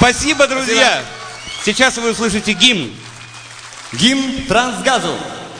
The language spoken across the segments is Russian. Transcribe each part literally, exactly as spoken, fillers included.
Спасибо, друзья. Спасибо. Сейчас вы услышите гимн. Гимн Трансгазу.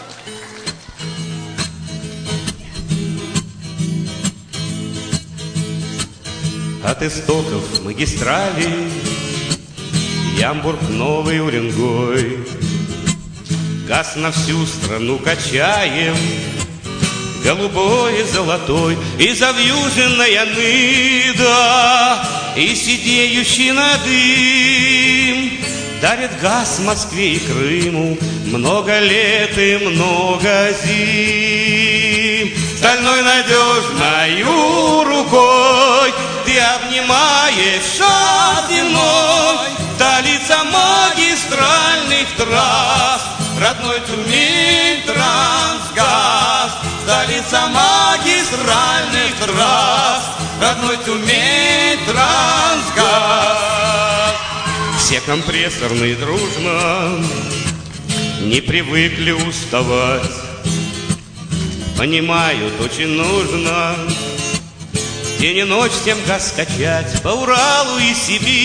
От истоков магистрали Ямбург, Новый Уренгой, газ на всю страну качаем, голубой и золотой, и завьюженная ныда, и сидеющий на дым дарит газ Москве и Крыму много лет и много зим. Стальной надежною рукой ты обнимаешь шар земной, столица магистральных трасс, родной Тюмень, Трансгаз. Столица магистральных трасс, родной Тюмень, Трансгаз. Все компрессорные дружно не привыкли уставать, понимают, очень нужно день и ночь всем газ качать. По Уралу и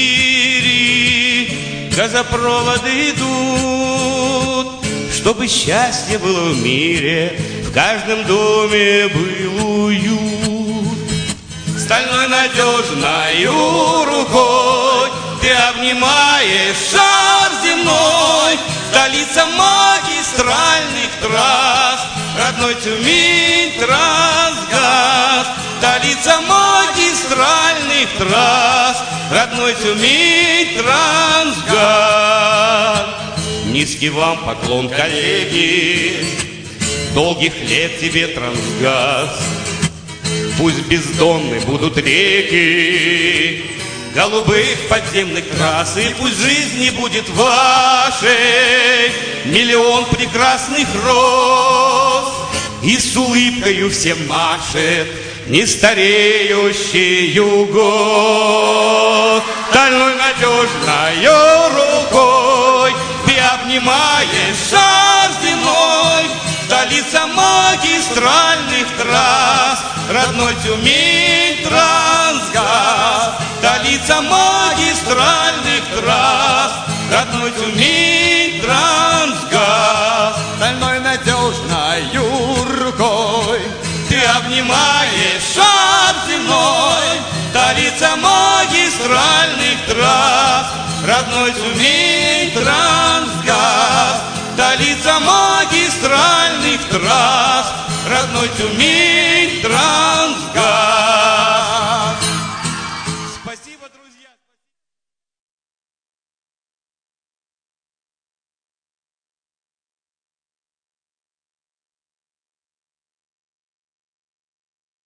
Сибири газопроводы идут, чтобы счастье было в мире, в каждом доме был уют. Стальной надежною рукой ты обнимаешь шар земной, столица магистральных трасс, родной Тюмень, Трансгаз. Столица магистральных трасс, родной Тюмень, Трансгаз. Низкий вам поклон, коллеги, долгих лет тебе, Трансгаз. Пусть бездонны будут реки голубых подземных трасс, и пусть жизни будет вашей миллион прекрасных роз, и с улыбкою всем машет нестареющий год. Стальной надежною рукой ты обнимаешь шар земной, столица магистральных трасс, родной Тюмень, Трансгаз. Столица магистральных трасс, родной Тюмень, Трансгаз. Стальной надежною рукой ты обнимаешь шар земной, столица магистральных трасс, родной Тюмень, Трансгаз. Столица магистральных трасс, родной Тюмень.